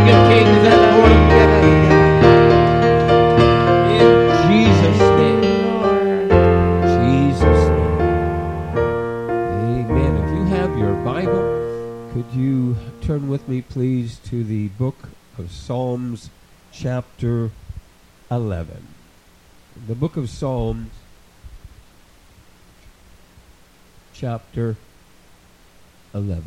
King of Kings and Lord of Lords. In Jesus' name. Jesus' name. Amen. If you have your Bible, could you turn with me, please, to the book of Psalms, chapter 11. The book of Psalms, chapter 11.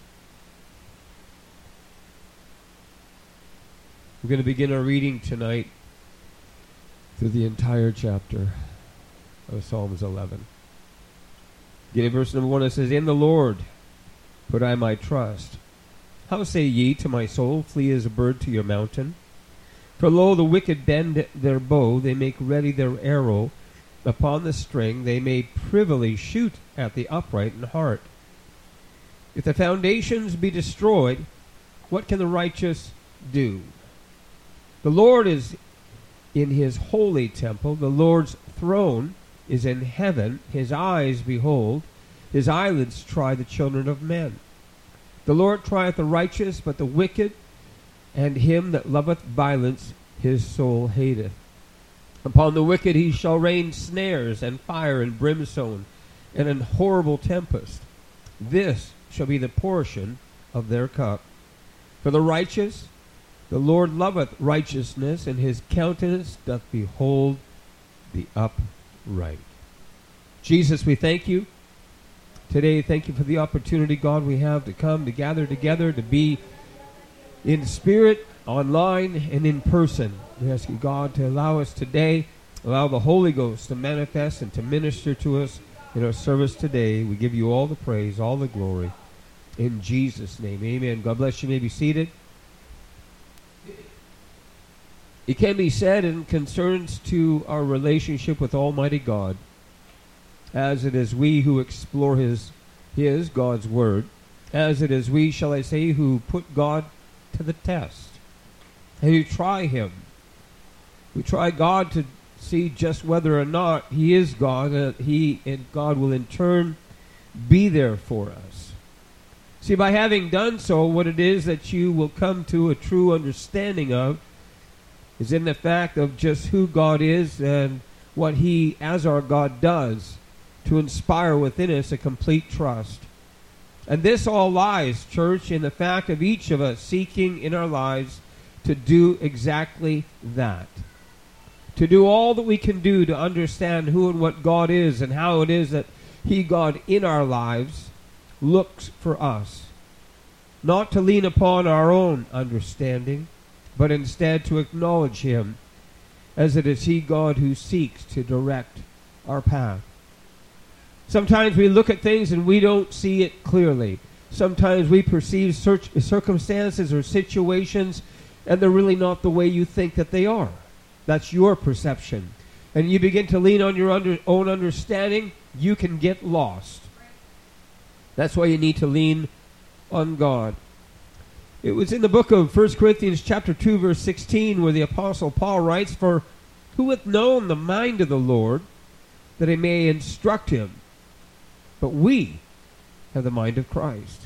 We're going to begin our reading tonight through the entire chapter of Psalms 11. Beginning verse number 1, it says, In the Lord put I my trust. How say ye to my soul, flee as a bird to your mountain? For lo, the wicked bend their bow, they make ready their arrow upon the string, they may privily shoot at the upright in heart. If the foundations be destroyed, what can the righteous do? The Lord is in his holy temple, the Lord's throne is in heaven, his eyes behold, his eyelids try the children of men. The Lord trieth the righteous, but the wicked and him that loveth violence his soul hateth. Upon the wicked he shall rain snares and fire and brimstone and an horrible tempest. This shall be the portion of their cup. For the righteous, the Lord loveth righteousness, and his countenance doth behold the upright. Jesus, we thank you. Today, thank you for the opportunity, God, we have to come, to gather together, to be in spirit, online, and in person. We ask you, God, to allow us today, allow the Holy Ghost to manifest and to minister to us in our service today. We give you all the praise, all the glory. In Jesus' name, amen. God bless you. You may be seated. It can be said in concerns to our relationship with Almighty God, as it is we who explore His God's Word, as it is we, shall I say, who put God to the test, and who try Him. We try God to see just whether or not He is God, and He and God will in turn be there for us. See, by having done so, what it is that you will come to a true understanding of is in the fact of just who God is and what He, as our God, does to inspire within us a complete trust. And this all lies, church, in the fact of each of us seeking in our lives to do exactly that. To do all that we can do to understand who and what God is and how it is that He, God, in our lives looks for us. Not to lean upon our own understanding, but instead to acknowledge Him as it is He, God, who seeks to direct our path. Sometimes we look at things and we don't see it clearly. Sometimes we perceive circumstances or situations and they're really not the way you think that they are. That's your perception. And you begin to lean on your own understanding, you can get lost. That's why you need to lean on God. It was in the book of 1 Corinthians chapter 2, verse 16, where the Apostle Paul writes, For who hath known the mind of the Lord, that he may instruct him? But we have the mind of Christ.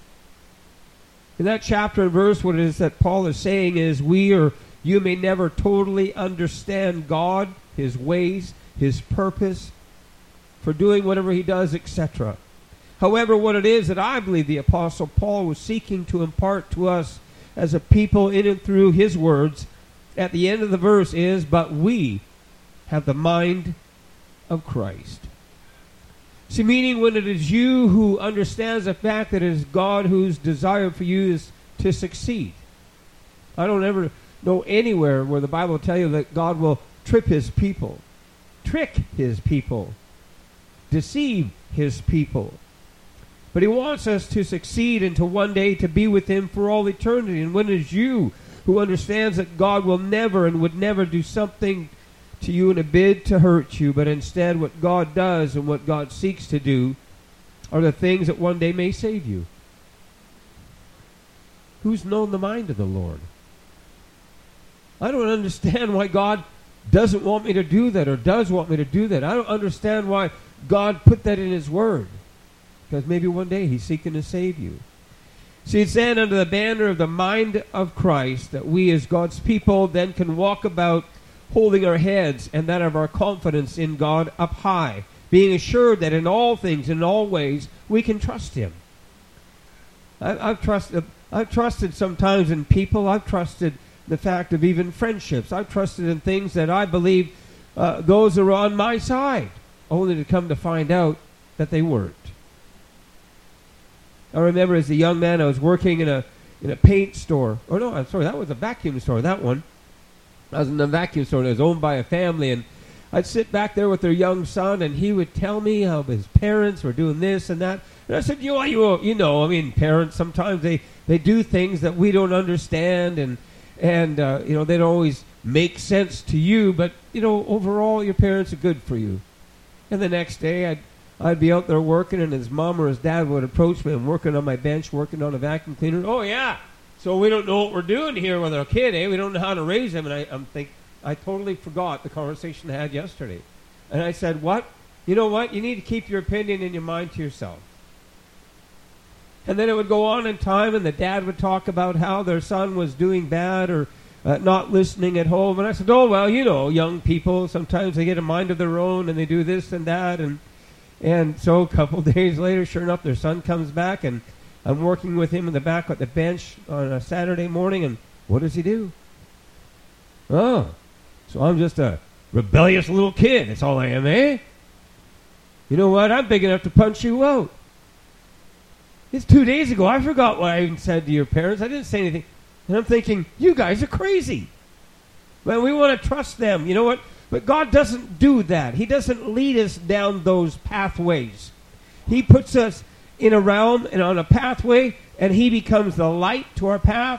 In that chapter and verse, what it is that Paul is saying is you may never totally understand God, His ways, His purpose for doing whatever He does, etc. However, what it is that I believe the Apostle Paul was seeking to impart to us as a people in and through his words at the end of the verse is, but we have the mind of Christ. See, meaning when it is you who understands the fact that it is God whose desire for you is to succeed. I don't ever know anywhere where the Bible will tell you that God will trip His people, trick His people, deceive His people. But He wants us to succeed and to one day to be with Him for all eternity. And when it is you who understands that God will never and would never do something to you in a bid to hurt you, but instead what God does and what God seeks to do are the things that one day may save you. Who's known the mind of the Lord? I don't understand why God doesn't want me to do that or does want me to do that. I don't understand why God put that in His Word. Because maybe one day He's seeking to save you. See, it's then under the banner of the mind of Christ that we as God's people then can walk about holding our heads and that of our confidence in God up high, being assured that in all things, in all ways, we can trust Him. I've trusted sometimes in people. I've trusted the fact of even friendships. I've trusted in things that I believe those are on my side, only to come to find out that they weren't. I remember as a young man, I was working in a paint store. Oh no, I'm sorry, that was a vacuum store. That one, I was in a vacuum store. And it was owned by a family, and I'd sit back there with their young son, and he would tell me how his parents were doing this and that. And I said, you know, I mean, parents sometimes they do things that we don't understand, and you know, they don't always make sense to you, but you know, overall, your parents are good for you. And the next day, I'd be out there working, and his mom or his dad would approach me. I'm working on my bench, working on a vacuum cleaner. Oh yeah, so we don't know what we're doing here with our kid, eh? We don't know how to raise him. And I totally forgot the conversation I had yesterday. And I said, what? You know what? You need to keep your opinion in your mind to yourself. And then it would go on in time, and the dad would talk about how their son was doing bad or not listening at home. And I said, oh, well, you know, young people, sometimes they get a mind of their own, and they do this and that. And so a couple days later, sure enough, their son comes back, and I'm working with him in the back at the bench on a Saturday morning, and what does he do? Oh, so I'm just a rebellious little kid. That's all I am, eh? You know what? I'm big enough to punch you out. It's 2 days ago. I forgot what I even said to your parents. I didn't say anything. And I'm thinking, you guys are crazy. Well, we want to trust them. You know what? But God doesn't do that. He doesn't lead us down those pathways. He puts us in a realm and on a pathway, and He becomes the light to our path,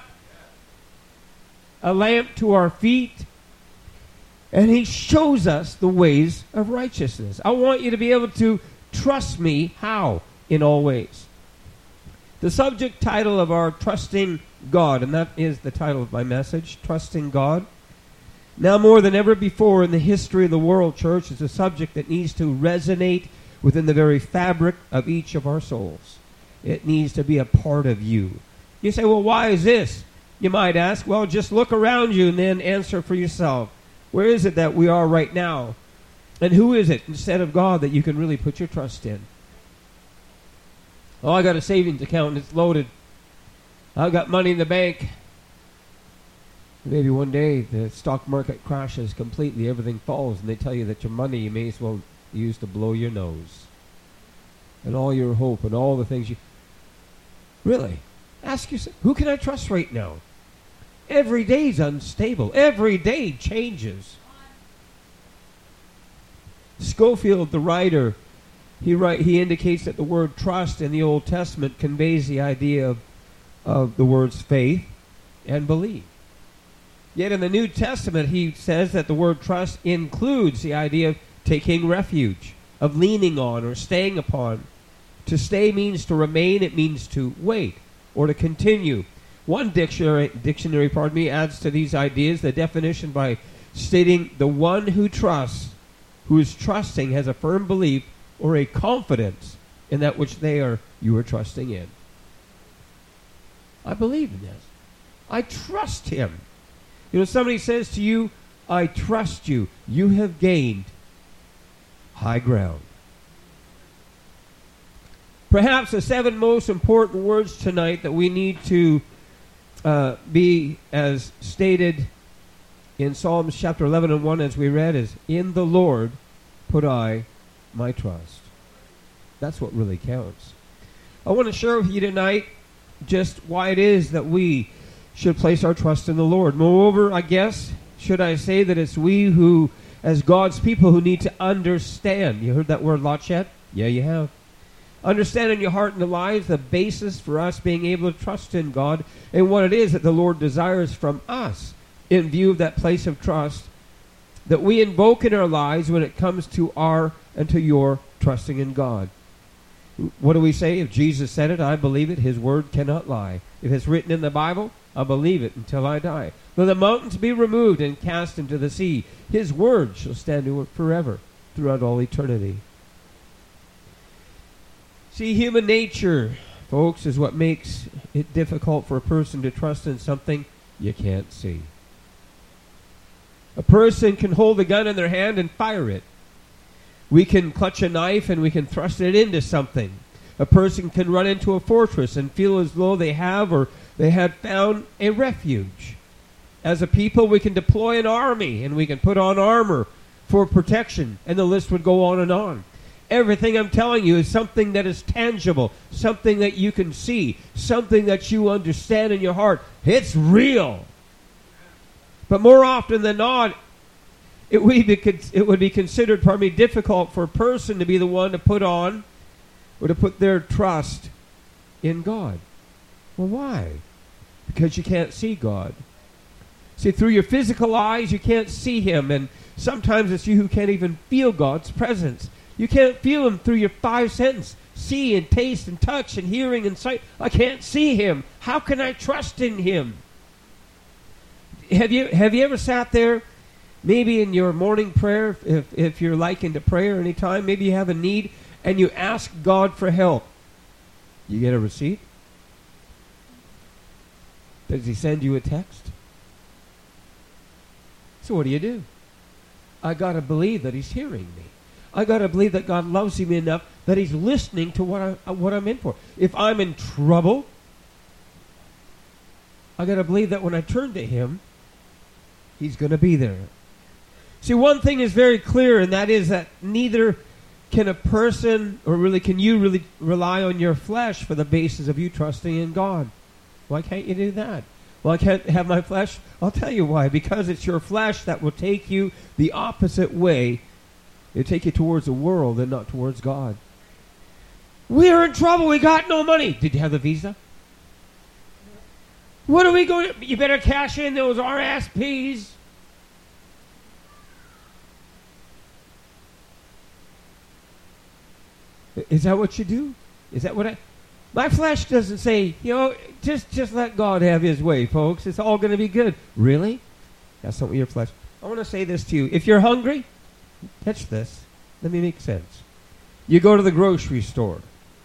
a lamp to our feet, and He shows us the ways of righteousness. I want you to be able to trust me. How? In all ways. The subject title of our Trusting God, and that is the title of my message, Trusting God. Now more than ever before in the history of the world, church, is a subject that needs to resonate within the very fabric of each of our souls. It needs to be a part of you. You say, well, why is this? You might ask, well, just look around you and then answer for yourself. Where is it that we are right now? And who is it instead of God that you can really put your trust in? Oh, I got a savings account and it's loaded. I've got money in the bank. Maybe one day the stock market crashes completely, everything falls, and they tell you that your money you may as well use to blow your nose. And all your hope and all the things you... Really? Ask yourself, who can I trust right now? Every day's unstable. Every day changes. Scofield, the writer, he indicates that the word trust in the Old Testament conveys the idea of the words faith and believe. Yet in the New Testament, he says that the word trust includes the idea of taking refuge, of leaning on or staying upon. To stay means to remain, it means to wait or to continue. One dictionary adds to these ideas the definition by stating the one who trusts, who is trusting, has a firm belief or a confidence in that which you are trusting in. I believe in this. I trust Him. You know, somebody says to you, I trust you. You have gained high ground. Perhaps the 7 most important words tonight that we need to be as stated in Psalms chapter 11 and 1 as we read is, in the Lord put I my trust. That's what really counts. I want to share with you tonight just why it is that we should place our trust in the Lord. Moreover, I guess, should I say that it's we who, as God's people, who need to understand. You heard that word lot yet? Yeah, you have. Understand in your heart and lives the basis for us being able to trust in God and what it is that the Lord desires from us in view of that place of trust that we invoke in our lives when it comes to our and to your trusting in God. What do we say? If Jesus said it, I believe it. His word cannot lie. If it's written in the Bible, I believe it until I die. Though the mountains be removed and cast into the sea, His word shall stand to it forever, throughout all eternity. See, human nature, folks, is what makes it difficult for a person to trust in something you can't see. A person can hold a gun in their hand and fire it. We can clutch a knife and we can thrust it into something. A person can run into a fortress and feel as though they have or they had found a refuge. As a people, we can deploy an army and we can put on armor for protection, and the list would go on and on. Everything I'm telling you is something that is tangible, something that you can see, something that you understand in your heart. It's real. But more often than not, it would be considered, difficult for a person to be the one to put on or to put their trust in God. Well, why? Because you can't see God. See, through your physical eyes, you can't see Him, and sometimes it's you who can't even feel God's presence. You can't feel Him through your five senses. See and taste and touch and hearing and sight. I can't see Him. How can I trust in Him? Have you ever sat there, maybe in your morning prayer, if you're like into prayer anytime, maybe you have a need, and you ask God for help. You get a receipt? Does He send you a text? So what do? I got to believe that He's hearing me. I got to believe that God loves me enough that He's listening to what I'm in for. If I'm in trouble, I got to believe that when I turn to Him, He's going to be there. See, one thing is very clear, and that is that neither can a person, or really can you really rely on your flesh for the basis of you trusting in God. Why can't you do that? Well, I can't have my flesh. I'll tell you why. Because it's your flesh that will take you the opposite way. It'll take you towards the world and not towards God. We are in trouble. We got no money. Did you have the visa? What are we going to... You better cash in those RSPs. Is that what you do? Is that what I... My flesh doesn't say, just let God have His way, folks. It's all going to be good. Really? That's not what your flesh... I want to say this to you. If you're hungry, catch this. Let me make sense. You go to the grocery store.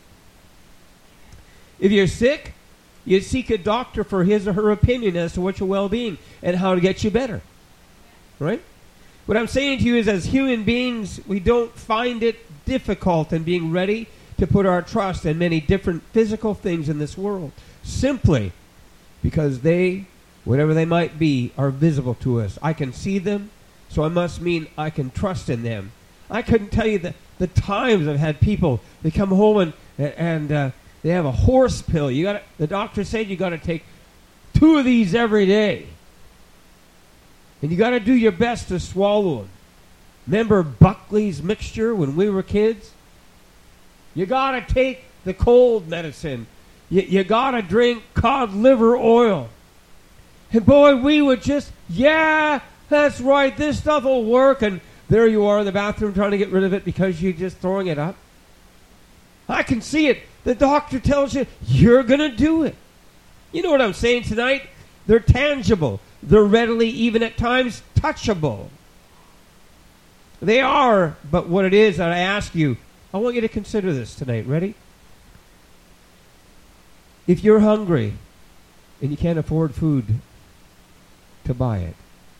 If you're sick, you seek a doctor for his or her opinion as to what's your well-being and how to get you better. Right? What I'm saying to you is, as human beings, we don't find it difficult in being ready to put our trust in many different physical things in this world, simply because they, whatever they might be, are visible to us. I can see them, so I must mean I can trust in them. I couldn't tell you the times I've had people, they come home and they have a horse pill. The doctor said you got to take 2 of these every day. And you got to do your best to swallow them. Remember Buckley's mixture when we were kids? You got to take the cold medicine. You got to drink cod liver oil. And boy, we would just, yeah, that's right, this stuff will work. And there you are in the bathroom trying to get rid of it because you're just throwing it up. I can see it. The doctor tells you, you're going to do it. You know what I'm saying tonight? They're tangible. They're readily, even at times, touchable. They are, but what it is that I ask you, I want you to consider this tonight. Ready? If you're hungry and you can't afford food to buy it,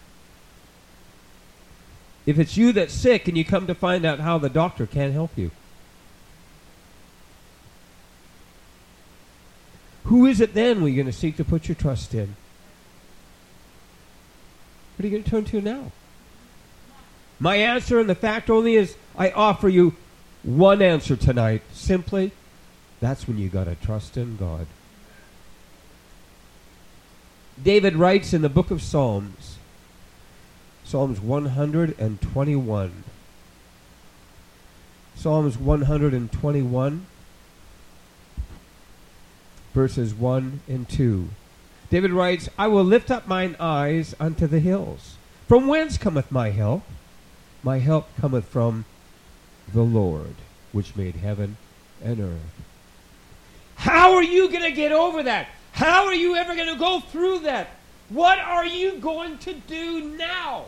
if it's you that's sick and you come to find out how the doctor can't help you, who is it then we're going to seek to put your trust in? What are you going to turn to now? My answer, and the fact only, is I offer you one answer tonight. Simply, that's when you got to trust in God. David writes in the book of Psalms, Psalms 121. Psalms 121, verses 1 and 2. David writes, I will lift up mine eyes unto the hills. From whence cometh my help? My help cometh from the Lord, which made heaven and earth. How are you going to get over that? How are you ever going to go through that? What are you going to do now?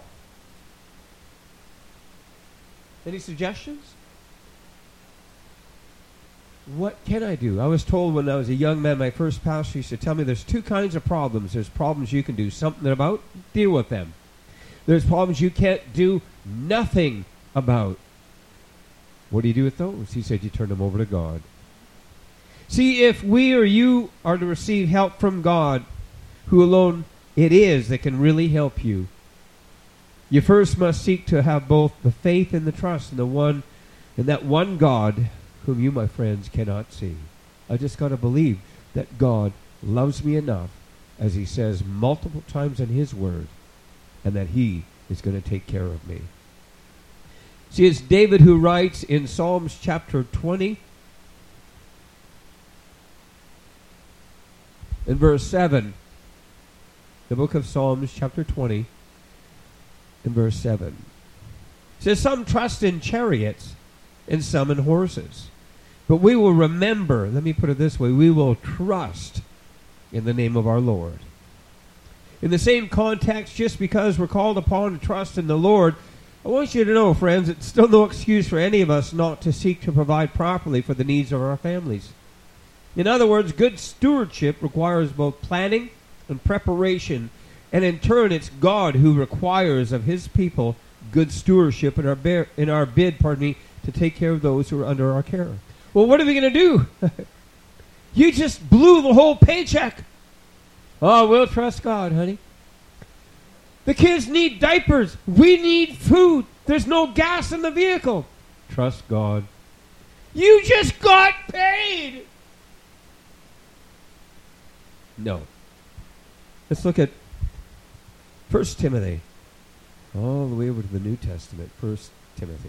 Any suggestions? what can I do? I was told when I was a young man, my first pastor used to tell me there's two kinds of problems. There's problems you can do something about, deal with them. There's problems you can't do nothing about. What do you do with those? He said you turn them over to God. See, if we or you are to receive help from God, who alone it is that can really help you, you first must seek to have both the faith and the trust in that one God whom you, my friends, cannot see. I just got to believe that God loves me enough, as he says multiple times in his word, and that he is going to take care of me. See, it's David who writes in Psalms chapter 20, in verse 7, the book of Psalms chapter 20, in verse 7. It says, some trust in chariots and some in horses, but we will remember, let me put it this way, we will trust in the name of our Lord. In the same context, just because we're called upon to trust in the Lord, I want you to know, friends, it's still no excuse for any of us not to seek to provide properly for the needs of our families. In other words, good stewardship requires both planning and preparation, and in turn, it's God who requires of his people good stewardship in our bid to take care of those who are under our care. Well, what are we going to do? You just blew the whole paycheck. Oh, we'll trust God, honey. The kids need diapers. We need food. There's no gas in the vehicle. Trust God. You just got paid. No. Let's look at 1 Timothy. All the way over to the New Testament. 1 Timothy.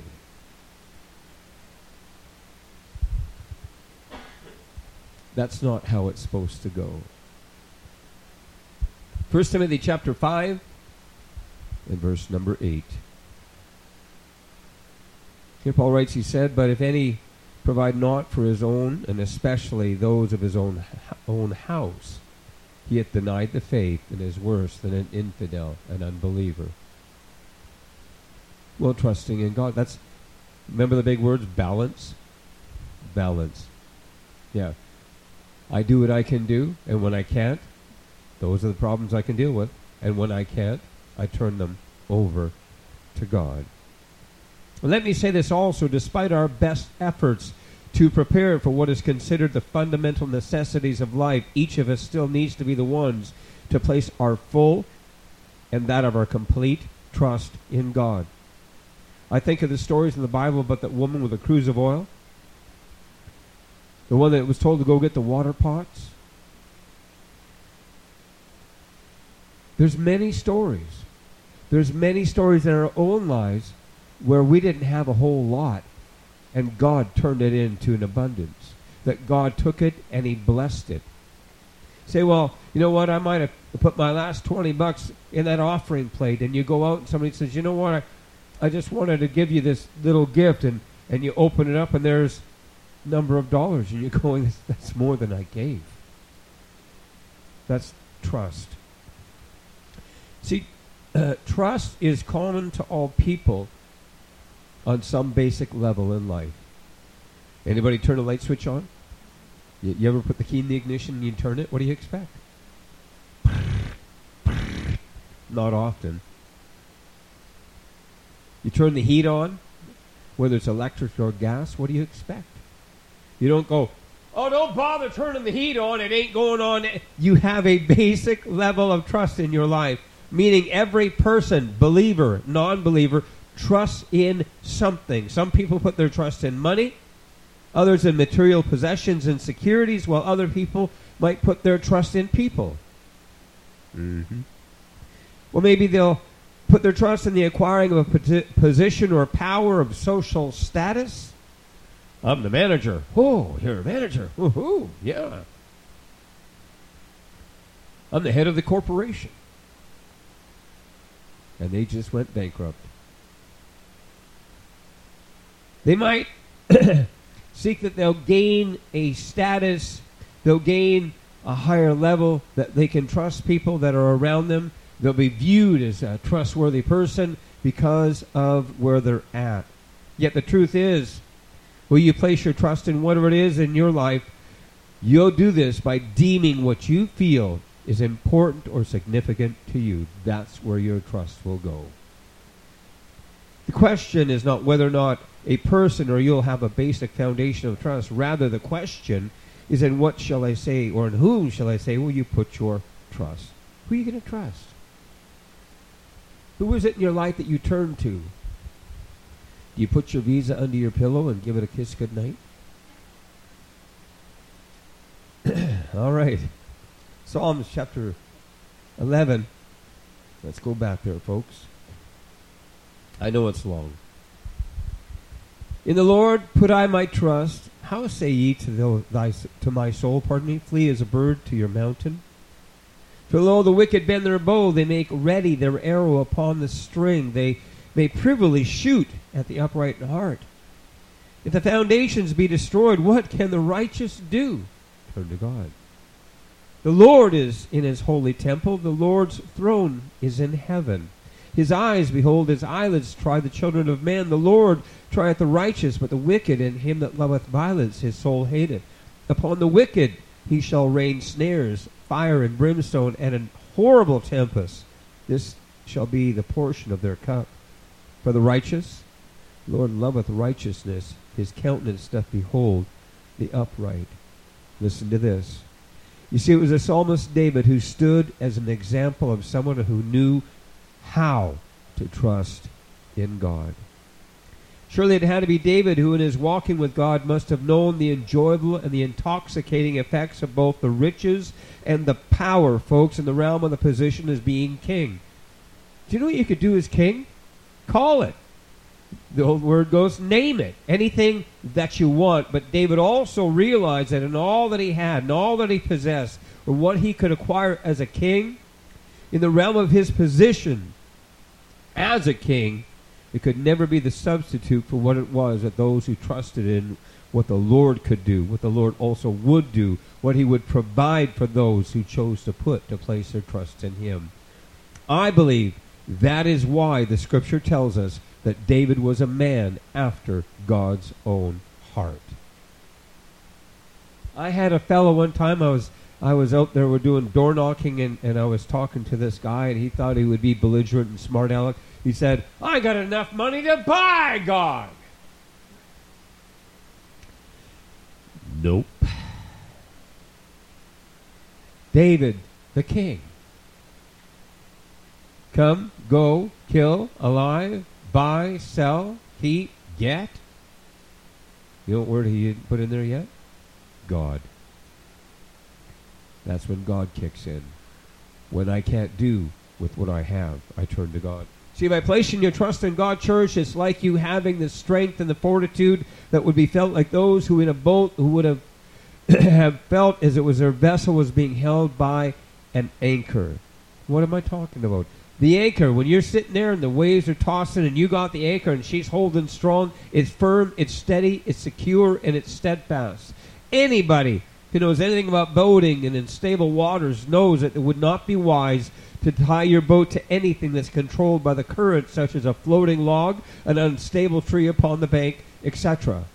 That's not how it's supposed to go. 1 Timothy chapter 5 and verse number 8. Here Paul writes, he said, but if any provide not for his own, and especially those of his own house, he hath denied the faith and is worse than an infidel, an unbeliever. Well, trusting in God. Remember the big words, balance? Balance. Yeah. I do what I can do, and when I can't, those are the problems I can deal with. And when I can't, I turn them over to God. Well, let me say this also, despite our best efforts to prepare for what is considered the fundamental necessities of life, each of us still needs to be the ones to place our full and that of our complete trust in God. I think of the stories in the Bible about that woman with a cruse of oil, the one that was told to go get the water pots. There's many stories. There's many stories in our own lives where we didn't have a whole lot and God turned it into an abundance. That God took it and he blessed it. Say, well, you know what, I might have put my last $20 in that offering plate, and you go out and somebody says, you know what, I just wanted to give you this little gift, and you open it up and there's a number of dollars, and you're going, that's more than I gave. That's trust. See, trust is common to all people on some basic level in life. Anybody turn a light switch on? You ever put the key in the ignition and you turn it? What do you expect? Not often. You turn the heat on, whether it's electric or gas, what do you expect? You don't go, oh, don't bother turning the heat on, it ain't going on. You have a basic level of trust in your life, meaning every person, believer, non-believer, trusts in something. Some people put their trust in money, others in material possessions and securities, while other people might put their trust in people. Mm-hmm. Well, maybe they'll put their trust in the acquiring of a position or power of social status. I'm the manager. Oh, you're a manager. Woohoo, yeah. I'm the head of the corporation. And they just went bankrupt. They might seek that they'll gain a status, they'll gain a higher level, that they can trust people that are around them. They'll be viewed as a trustworthy person because of where they're at. Yet the truth is, Will you place your trust in whatever it is in your life? You'll do this by deeming what you feel is important or significant to you. That's where your trust will go. The question is not whether or not a person or you'll have a basic foundation of trust. Rather, the question is in what shall I say, or in whom shall I say will you put your trust? Who are you going to trust? Who is it in your life that you turn to? Do you put your Visa under your pillow and give it a kiss goodnight? All right. Psalms chapter 11. Let's go back there, folks. I know it's long. In the Lord put I my trust. How say ye to my soul, flee as a bird to your mountain? For lo, the wicked bend their bow, they make ready their arrow upon the string. They may privily shoot at the upright in heart. If the foundations be destroyed, what can the righteous do? Turn to God. The Lord is in his holy temple. The Lord's throne is in heaven. His eyes behold, his eyelids try the children of man. The Lord trieth the righteous, but the wicked and him that loveth violence his soul hateth. Upon the wicked he shall rain snares, fire and brimstone, and an horrible tempest. This shall be the portion of their cup. For the righteous, the Lord loveth righteousness. His countenance doth behold the upright. Listen to this. You see, it was the psalmist David who stood as an example of someone who knew how to trust in God. Surely it had to be David who in his walking with God must have known the enjoyable and the intoxicating effects of both the riches and the power, folks, in the realm of the position as being king. Do you know what you could do as king? Call it. The old word goes, name it. Anything that you want. But David also realized that in all that he had and all that he possessed, or what he could acquire as a king, in the realm of his position as a king, it could never be the substitute for what it was that those who trusted in what the Lord could do, what the Lord also would do, what he would provide for those who chose to place their trust in him. I believe that is why the scripture tells us that David was a man after God's own heart. I had a fellow one time, I was out there, we're doing door knocking, and I was talking to this guy, and he thought he would be belligerent and smart aleck. He said, I got enough money to buy God. Nope. David, the king. Come, go, kill, alive, buy, sell, keep, get. You know what word he didn't put in there yet? God. That's when God kicks in. When I can't do with what I have, I turn to God. See, by placing your trust in God, church, it's like you having the strength and the fortitude that would be felt like those who in a boat who would have felt as it was their vessel was being held by an anchor. What am I talking about? The anchor, when you're sitting there and the waves are tossing and you got the anchor and she's holding strong, it's firm, it's steady, it's secure, and it's steadfast. Anybody who knows anything about boating and in stable waters knows that it would not be wise to tie your boat to anything that's controlled by the current, such as a floating log, an unstable tree upon the bank, etc.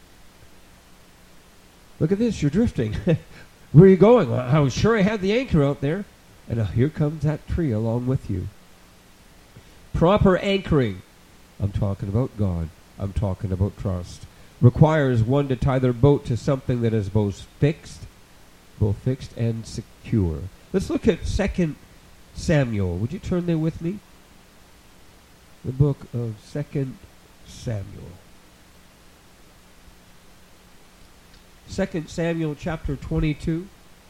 Look at this, you're drifting. Where are you going? I was sure I had the anchor out there. And here comes that tree along with you. Proper anchoring, I'm talking about God, I'm talking about trust, requires one to tie their boat to something that is both fixed and secure. Let's look at 2 Samuel. Would you turn there with me? The book of 2 Samuel. 2 Samuel chapter 22.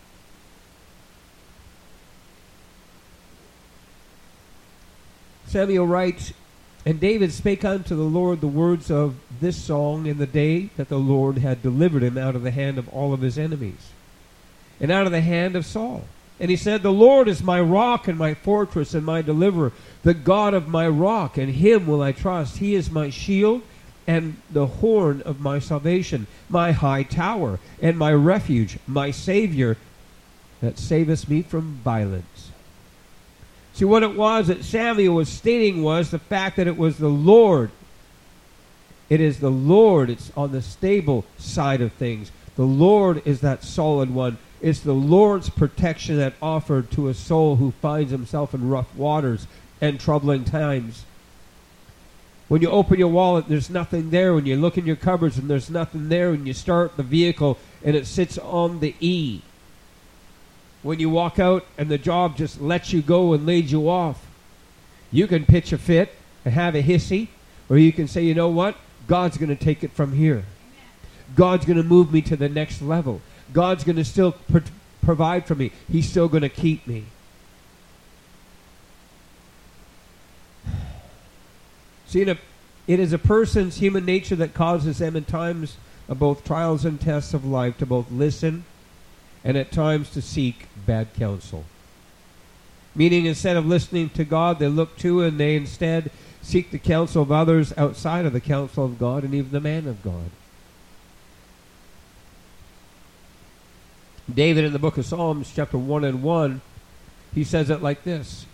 Samuel writes, And David spake unto the Lord the words of this song in the day that the Lord had delivered him out of the hand of all of his enemies, and out of the hand of Saul. And he said, The Lord is my rock and my fortress and my deliverer, the God of my rock, and him will I trust. He is my shield and the horn of my salvation, my high tower and my refuge, my Savior that saveth me from violence. See, what it was that Samuel was stating was the fact that it was the Lord It is the Lord. It's on the stable side of things. The Lord is that solid one. It's the Lord's protection that offered to a soul who finds himself in rough waters and troubling times. When you open your wallet, there's nothing there. When you look in your cupboards and there's nothing there. When you start the vehicle and it sits on the E. When you walk out and the job just lets you go and lays you off. You can pitch a fit and have a hissy, or you can say, you know what? God's going to take it from here. God's going to move me to the next level. God's going to still provide for me. He's still going to keep me. See, it is a person's human nature that causes them in times of both trials and tests of life to both listen and at times to seek bad counsel. Meaning, instead of listening to God, they look to and they instead seek the counsel of others outside of the counsel of God and even the man of God. David in the book of Psalms, chapter 1 and 1, he says it like this.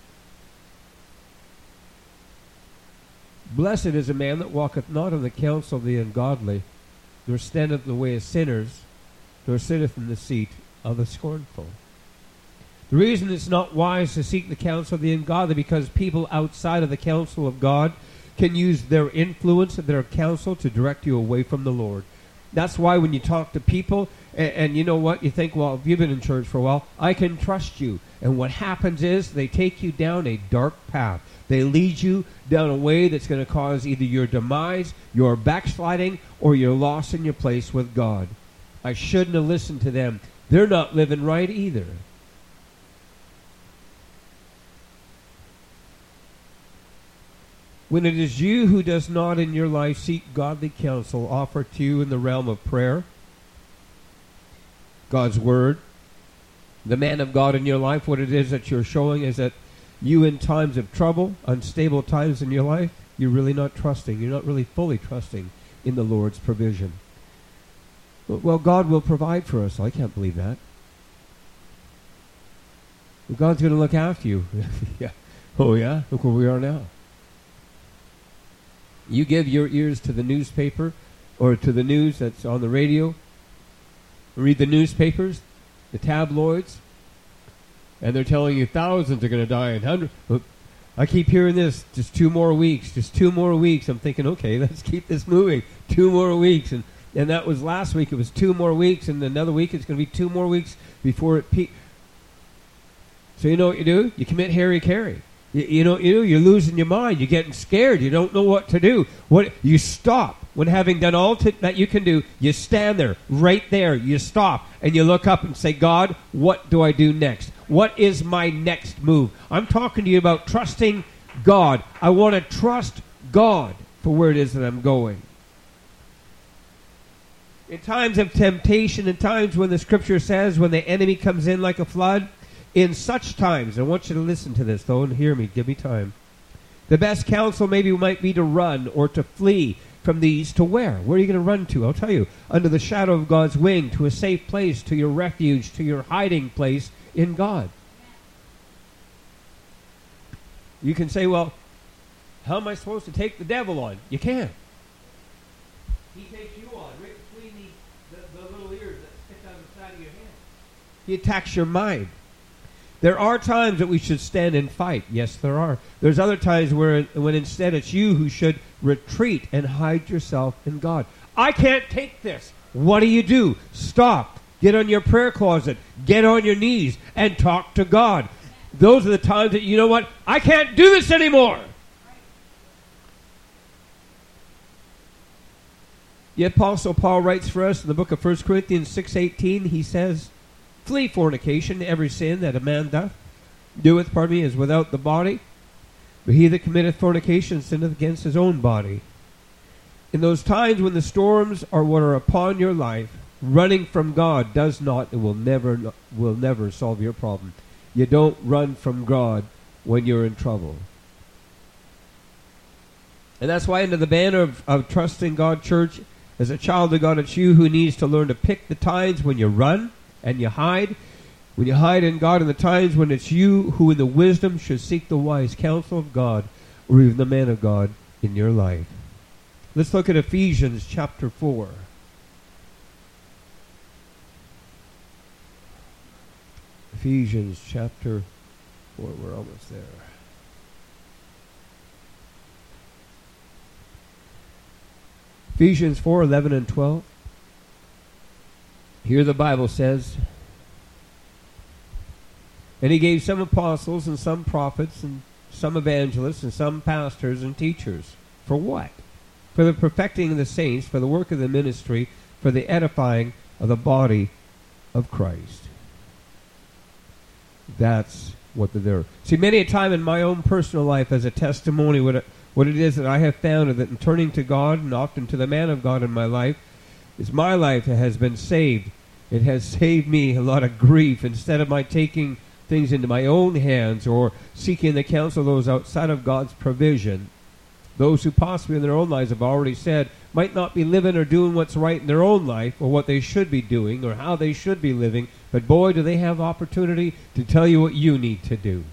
Blessed is a man that walketh not in the counsel of the ungodly, nor standeth in the way of sinners, nor sitteth in the seat of the scornful. The reason it's not wise to seek the counsel of the ungodly, because people outside of the counsel of God can use their influence and their counsel to direct you away from the Lord. That's why when you talk to people, and you know what, you think, well, if you've been in church for a while, I can trust you. And what happens is they take you down a dark path. They lead you down a way that's going to cause either your demise, your backsliding, or your loss in your place with God. I shouldn't have listened to them. They're not living right either. When it is you who does not in your life seek godly counsel offered to you in the realm of prayer, God's Word, the man of God in your life, what it is that you're showing is that you in times of trouble, unstable times in your life, you're really not trusting. You're not really fully trusting in the Lord's provision. Well, God will provide for us. I can't believe that. Well, God's going to look after you. Yeah. Oh, yeah? Look where we are now. You give your ears to the newspaper or to the news that's on the radio. Read the newspapers, the tabloids, and they're telling you thousands are going to die and hundreds. I keep hearing this, just 2 more weeks, just 2 more weeks. I'm thinking, okay, let's keep this moving. 2 more weeks. And that was last week. It was 2 more weeks. And another week it's going to be 2 more weeks before it peaks. So you know what you do? You commit hara-kiri. You know what you do? You're losing your mind. You're getting scared. You don't know what to do. You stop. When having done all that you can do, you stand there, right there. You stop, and you look up and say, God, what do I do next? What is my next move? I'm talking to you about trusting God. I want to trust God for where it is that I'm going. In times of temptation, in times when the Scripture says, when the enemy comes in like a flood, in such times, I want you to listen to this, though, and hear me. Give me time. The best counsel maybe might be to run or to flee from these to where? Where are you going to run to? I'll tell you. Under the shadow of God's wing, to a safe place, to your refuge, to your hiding place in God. You can say, well, how am I supposed to take the devil on? You can't. He takes you on right between the little ears that stick out the side of your head. He attacks your mind. There are times that we should stand and fight. Yes, there are. There's other times when instead it's you who should retreat and hide yourself in God. I can't take this. What do? Stop. Get on your prayer closet. Get on your knees and talk to God. Those are the times that, you know what? I can't do this anymore. The Apostle Paul writes for us in the book of 1 Corinthians 6:18. He says, flee fornication. Every sin that a man doeth, is without the body. But he that committeth fornication sinneth against his own body. In those times when the storms are what are upon your life, running from God does not and will never solve your problem. You don't run from God when you're in trouble. And that's why under the banner of trusting God, church, as a child of God, it's you who needs to learn to pick the times when you run and you hide. When you hide in God, and the times when it's you who in the wisdom should seek the wise counsel of God or even the man of God in your life. Let's look at Ephesians chapter 4. Ephesians chapter 4. We're almost there. Ephesians 4:11 and 12. Here the Bible says, "And he gave some apostles and some prophets and some evangelists and some pastors and teachers." For what? For the perfecting of the saints, for the work of the ministry, for the edifying of the body of Christ. That's what they're there. See, many a time in my own personal life as a testimony, what it is that I have found is that in turning to God and often to the man of God in my life, is my life has been saved. It has saved me a lot of grief. Instead of my taking things into my own hands or seeking the counsel of those outside of God's provision, those who possibly in their own lives have already said might not be living or doing what's right in their own life or what they should be doing or how they should be living, but boy, do they have opportunity to tell you what you need to do.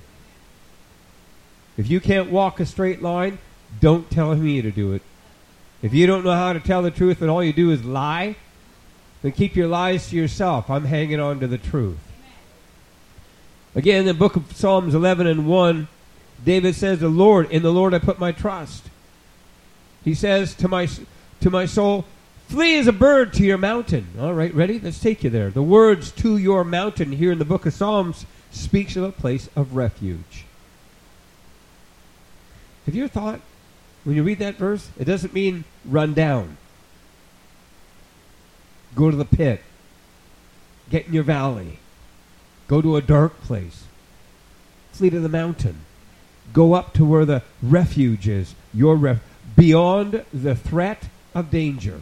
If you can't walk a straight line, don't tell me to do it. If you don't know how to tell the truth and all you do is lie, then keep your lies to yourself. I'm hanging on to the truth. Again, in the book of Psalms 11 and 1, David says, in the Lord I put my trust. He says to my soul, flee as a bird to your mountain. All right, ready? Let's take you there. The words "to your mountain" here in the book of Psalms speaks of a place of refuge. Have you ever thought, when you read that verse, it doesn't mean run down. Go to the pit. Get in your valley. Go to a dark place. Flee to the mountain. Go up to where the refuge is. Beyond the threat of danger.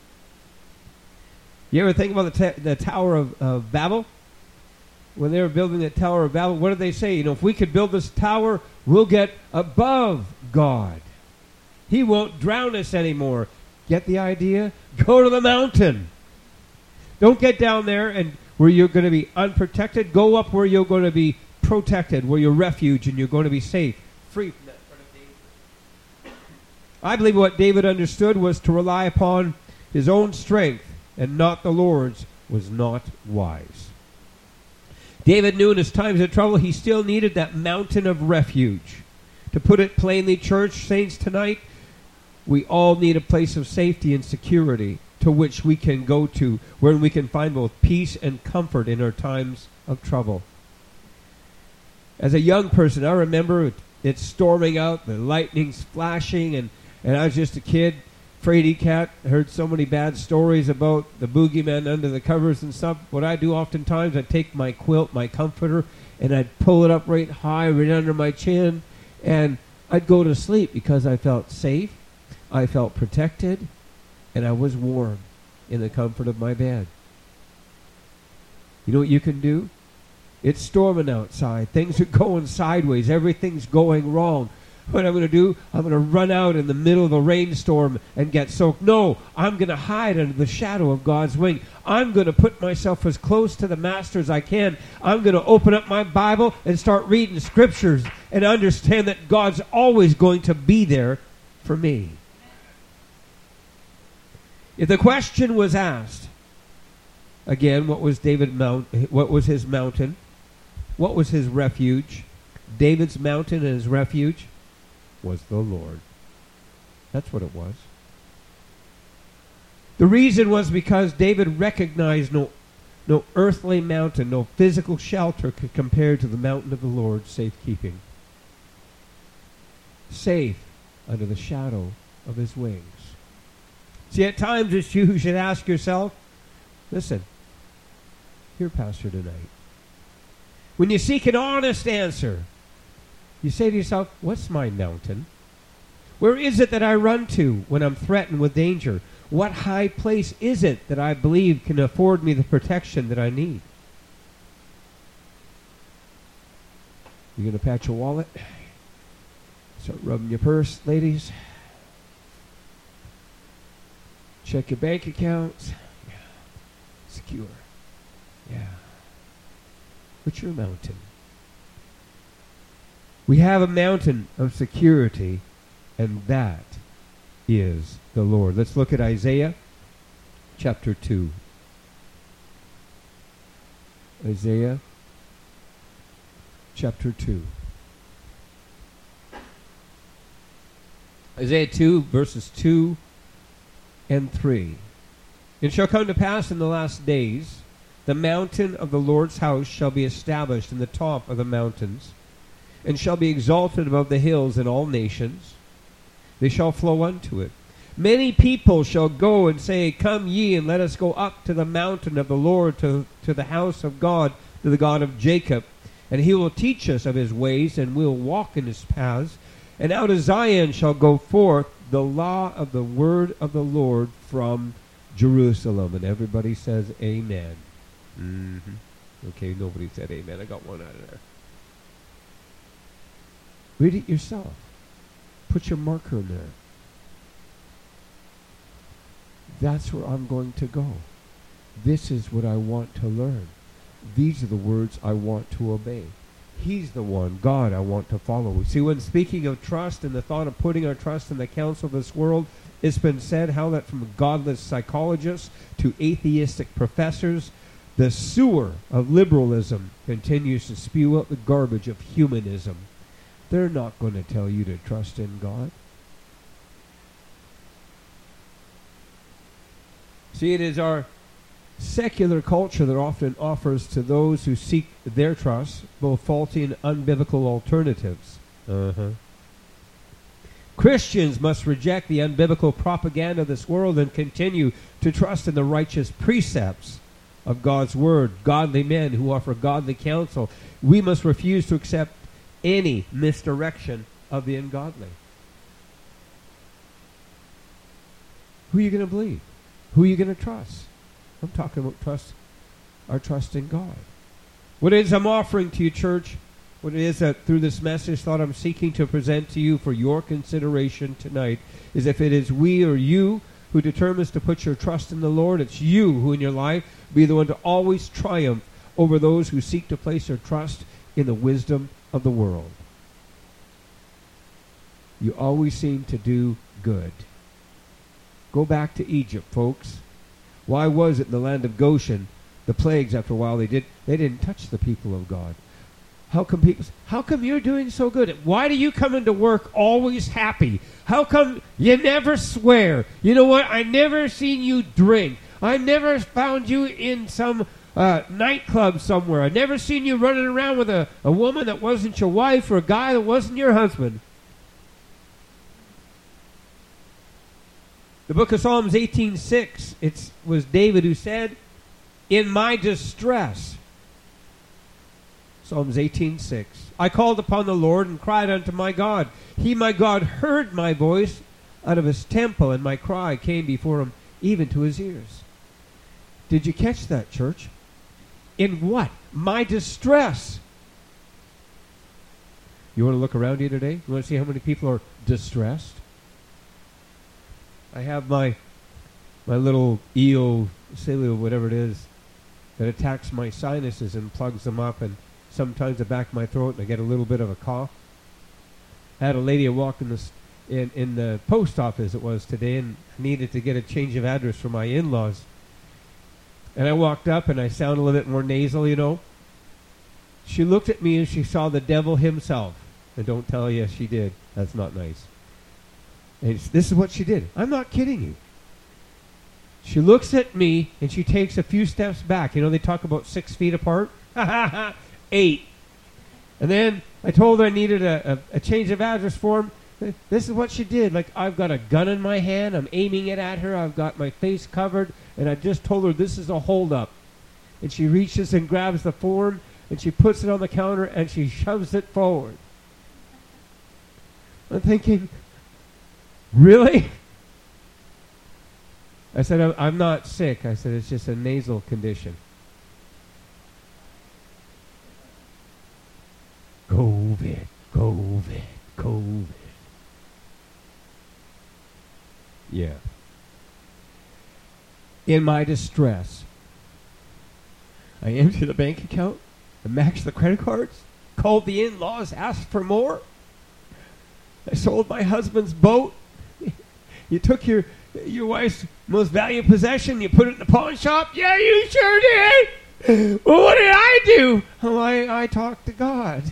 You ever think about the Tower of Babel? When they were building the Tower of Babel, what did they say? If we could build this tower, we'll get above God. He won't drown us anymore. Get the idea? Go to the mountain. Don't get down there and where you're going to be unprotected. Go up where you're going to be protected, where you're refuge and you're going to be safe, free from that sort of danger. I believe what David understood was to rely upon his own strength and not the Lord's was not wise. David knew in his times of trouble he still needed that mountain of refuge. To put it plainly, church saints, tonight, we all need a place of safety and security to which we can go to, where we can find both peace and comfort in our times of trouble. As a young person, I remember it storming out, the lightning's flashing, and I was just a kid, fraidy cat. I heard so many bad stories about the boogeyman under the covers and stuff. What I do oftentimes, I'd take my quilt, my comforter, and I'd pull it up right high, right under my chin, and I'd go to sleep because I felt safe, I felt protected, and I was warm in the comfort of my bed. You know what you can do? It's storming outside. Things are going sideways. Everything's going wrong. What I'm going to do, I'm going to run out in the middle of a rainstorm and get soaked. No, I'm going to hide under the shadow of God's wing. I'm going to put myself as close to the Master as I can. I'm going to open up my Bible and start reading scriptures and understand that God's always going to be there for me. If the question was asked, again, what was his mountain? What was his refuge? David's mountain and his refuge was the Lord. That's what it was. The reason was because David recognized no earthly mountain, no physical shelter could compare to the mountain of the Lord's safekeeping. Safe under the shadow of his wings. See, at times you should ask yourself, listen, here, Pastor, tonight. When you seek an honest answer, you say to yourself, what's my mountain? Where is it that I run to when I'm threatened with danger? What high place is it that I believe can afford me the protection that I need? You're going to pat your wallet? Start rubbing your purse, ladies. Check your bank accounts. Yeah. Secure. Yeah. What's your mountain? We have a mountain of security, and that is the Lord. Let's look at Isaiah chapter 2. Isaiah chapter 2. Isaiah 2, verses 2 and 3. It shall come to pass in the last days, the mountain of the Lord's house shall be established in the top of the mountains, and shall be exalted above the hills in all nations. They shall flow unto it. Many people shall go and say, Come ye, and let us go up to the mountain of the Lord, to the house of God, to the God of Jacob. And he will teach us of his ways, and we'll walk in his paths. And out of Zion shall go forth the law of the word of the Lord from Jerusalem. And everybody says, Amen. Okay, nobody said amen. I got one out of there. Read it yourself. Put your marker in there. That's where I'm going to go. This is what I want to learn. These are the words I want to obey. He's the one, God, I want to follow. See, when speaking of trust and the thought of putting our trust in the counsel of this world, it's been said how that from godless psychologists to atheistic professors, the sewer of liberalism continues to spew out the garbage of humanism. They're not going to tell you to trust in God. See, it is our secular culture that often offers to those who seek their trust both faulty and unbiblical alternatives. Christians must reject the unbiblical propaganda of this world and continue to trust in the righteous precepts of God's word, godly men who offer godly counsel. We must refuse to accept any misdirection of the ungodly. Who are you going to believe? Who are you going to trust? I'm talking about our trust in God. What it is I'm offering to you, church, what it is that through this message thought I'm seeking to present to you for your consideration tonight, is if it is we or you who determines to put your trust in the Lord, it's you who in your life be the one to always triumph over those who seek to place their trust in the wisdom of the world. You always seem to do good. Go back to Egypt, folks. Why was it in the land of Goshen, the plagues after a while they didn't touch the people of God? How come you're doing so good? Why do you come into work always happy? How come you never swear? You know what? I never seen you drink. I never found you in some nightclub somewhere. I never seen you running around with a woman that wasn't your wife or a guy that wasn't your husband. The book of Psalms 18:6, it was David who said, in my distress, Psalms 18:6, I called upon the Lord and cried unto my God. He, my God, heard my voice out of his temple, and my cry came before him, even to his ears. Did you catch that, church? In what? My distress. You want to look around you today? You want to see how many people are distressed? I have my little eosilio, whatever it is, that attacks my sinuses and plugs them up, and sometimes the back of my throat, and I get a little bit of a cough. I had a lady walk in the post office, it was today, and needed to get a change of address for my in-laws. And I walked up, and I sound a little bit more nasal, you know. She looked at me, and she saw the devil himself. And don't tell you she did. That's not nice. And this is what she did. I'm not kidding you. She looks at me, and she takes a few steps back. You know, they talk about 6 feet apart. 8. And then I told her I needed a change of address form. This is what she did. Like, I've got a gun in my hand. I'm aiming it at her. I've got my face covered. And I just told her this is a holdup. And she reaches and grabs the form, and she puts it on the counter, and she shoves it forward. I'm thinking, really? I said, I'm not sick. I said, it's just a nasal condition. COVID, COVID, COVID. Yeah. In my distress, I emptied the bank account, I maxed the credit cards, called the in-laws, asked for more. I sold my husband's boat, You took your wife's most valued possession, you put it in the pawn shop? Yeah, you sure did. Well, what did I do? Oh, I talked to God.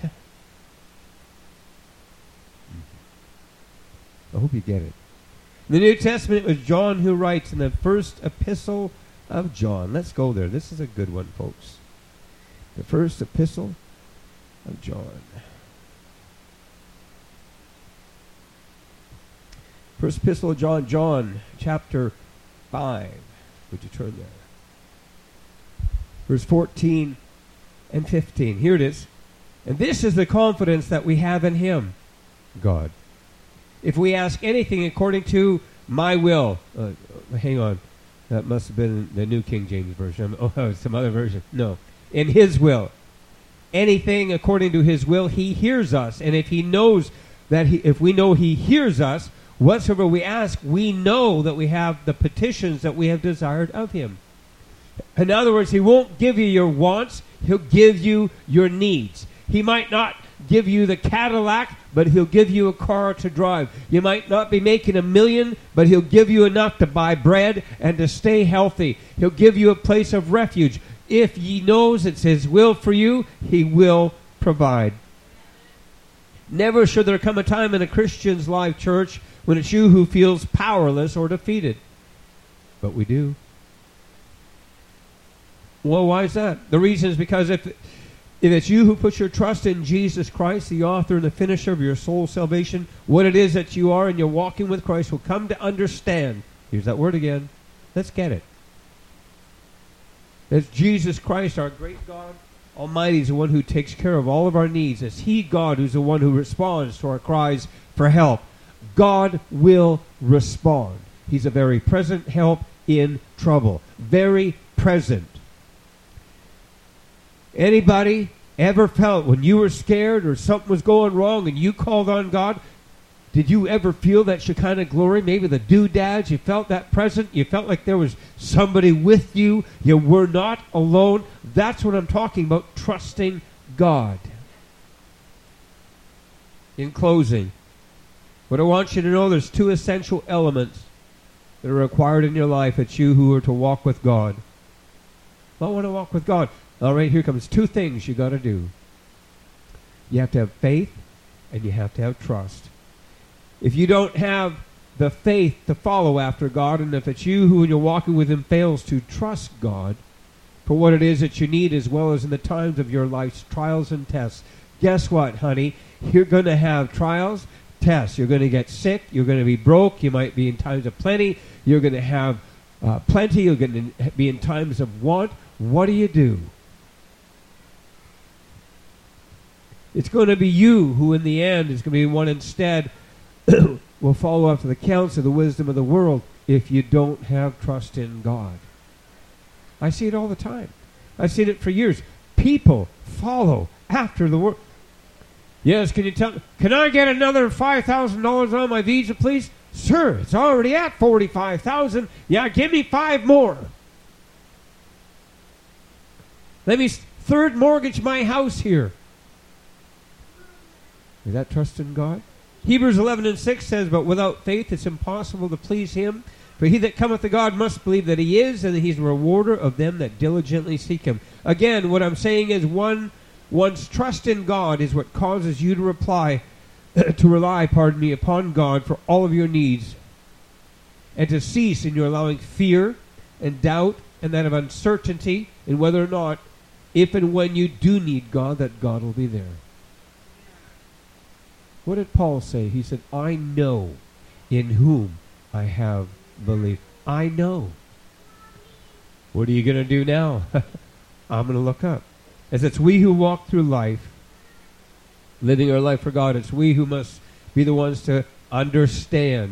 I hope you get it. In the New Testament, it was John who writes in the first epistle of John. Let's go there. This is a good one, folks. The first epistle of John. First epistle of John, John chapter 5. Would you turn there? Verse 14 and 15. Here it is. And this is the confidence that we have in him, God. If we ask anything according to my will. Hang on. That must have been the New King James Version. Oh, some other version. No. In his will. Anything according to his will, he hears us. And if he knows that if we know he hears us, whatsoever we ask, we know that we have the petitions that we have desired of him. In other words, he won't give you your wants, he'll give you your needs. He might not give you the Cadillac, but he'll give you a car to drive. You might not be making $1 million, but he'll give you enough to buy bread and to stay healthy. He'll give you a place of refuge. If he knows it's his will for you, he will provide. Never should there come a time in a Christian's life, church, when it's you who feels powerless or defeated. But we do. Well, why is that? The reason is because if it's you who puts your trust in Jesus Christ, the author and the finisher of your soul's salvation, what it is that you are and you're walking with Christ will come to understand. Here's that word again. Let's get it. It's Jesus Christ, our great God Almighty, is the one who takes care of all of our needs. It's He, God, who's the one who responds to our cries for help. God will respond. He's a very present help in trouble. Very present. Anybody ever felt when you were scared or something was going wrong and you called on God, did you ever feel that Shekinah glory? Maybe the doodads, you felt that present. You felt like there was somebody with you. You were not alone. That's what I'm talking about, trusting God. In closing, what I want you to know, there's 2 essential elements that are required in your life. It's you who are to walk with God. I want to walk with God. All right, here comes 2 things you got to do. You have to have faith and you have to have trust. If you don't have the faith to follow after God, and if it's you who, when you're walking with Him, fails to trust God for what it is that you need, as well as in the times of your life's trials and tests, guess what, honey? You're going to have trials, tests. You're going to get sick. You're going to be broke. You might be in times of plenty. You're going to have plenty. You're going to be in times of want. What do? It's going to be you who, in the end, is going to be one instead will follow after the counsel, the wisdom of the world, if you don't have trust in God. I see it all the time. I've seen it for years. People follow after the world. Yes, can I get another $5,000 on my Visa, please? Sir, it's already at $45,000. Yeah, give me 5 more. Let me third mortgage my house here. Is that trust in God? Hebrews 11:6 says, but without faith it's impossible to please Him. For he that cometh to God must believe that He is, and that He's a rewarder of them that diligently seek Him. Again, what I'm saying is one's trust in God is what causes you to rely upon God for all of your needs, and to cease in your allowing fear and doubt and that of uncertainty in whether or not, if and when you do need God, that God will be there. What did Paul say? He said, I know in whom I have believed. I know. What are you going to do now? I'm going to look up. As it's we who walk through life, living our life for God, it's we who must be the ones to understand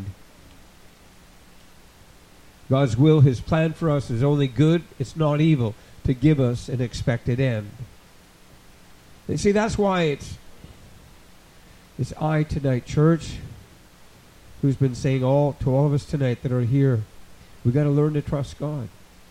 God's will, His plan for us is only good, it's not evil, to give us an expected end. And see, that's why it's I tonight, church, who's been saying to all of us tonight that are here, we got to learn to trust God.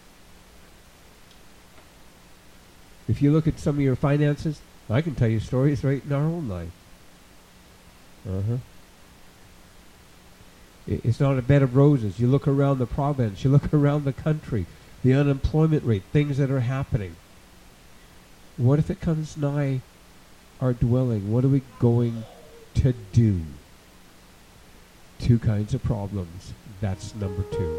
If you look at some of your finances, I can tell you stories right in our own life. It's not a bed of roses. You look around the province, you look around the country, the unemployment rate, things that are happening. What if it comes nigh our dwelling? What are we going to do? Two kinds of problems. That's number 2.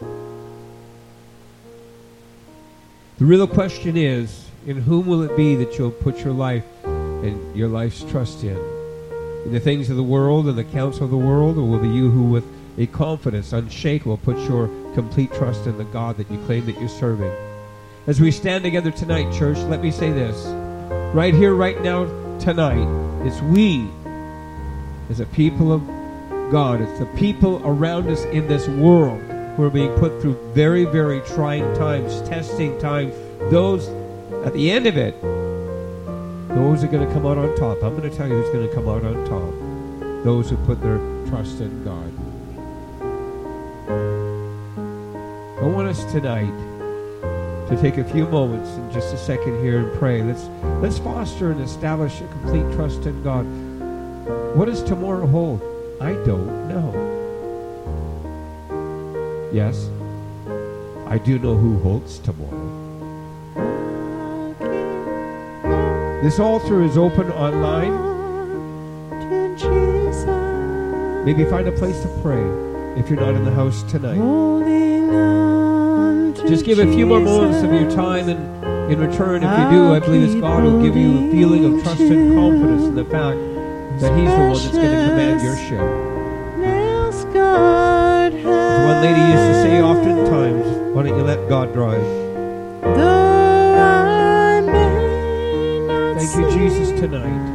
The real question is, in whom will it be that you'll put your life and your life's trust in? In the things of the world and the counsel of the world, or will it be you who with a confidence unshakable put your complete trust in the God that you claim that you're serving? As we stand together tonight, church, let me say this. Right here, right now, tonight, it's we, as a people of God, it's the people around us in this world who are being put through very, very trying times, testing times. Those, at the end of it, those are going to come out on top. I'm going to tell you who's going to come out on top. Those who put their trust in God. I want us tonight to take a few moments in just a second here and pray. Let's foster and establish a complete trust in God. What does tomorrow hold? I don't know. Yes, I do know who holds tomorrow. This altar is open online. Maybe find a place to pray if you're not in the house tonight. Just give a few more moments of your time, and in return, if you do, I believe that God will give you a feeling of trust and confidence in the fact that He's the one that's going to command your ship. As one lady used to say oftentimes, why don't you let God drive? Thank you, Jesus, tonight.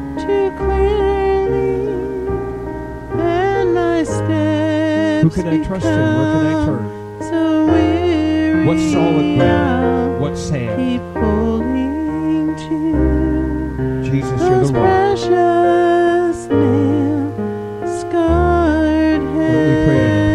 Who can I trust in? Where can I turn? What solid ground? What sand? Jesus, you're the rock. Lord, we pray tonight.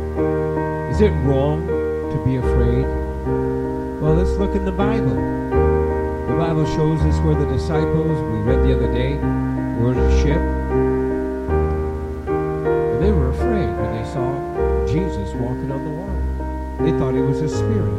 Is it wrong to be afraid? Well, let's look in the Bible. The Bible shows us where the disciples, we read the other day, were in a ship. And they were afraid when they saw Jesus walking on the water. They thought he was a spirit.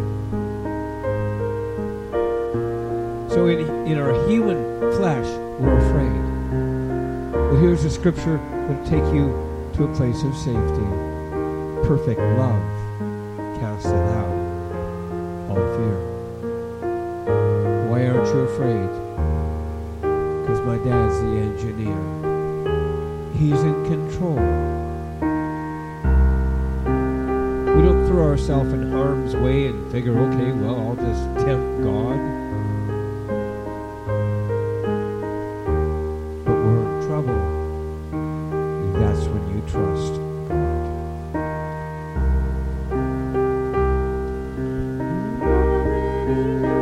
So in our human flesh, we're afraid. But here's a scripture that will take you to a place of safety. Perfect love casteth out all fear. Why aren't you afraid? Because my dad's the engineer. He's in control. We don't throw ourselves in harm's way and figure, okay, well, I'll just tempt God. But we're in trouble. That's when you trust God.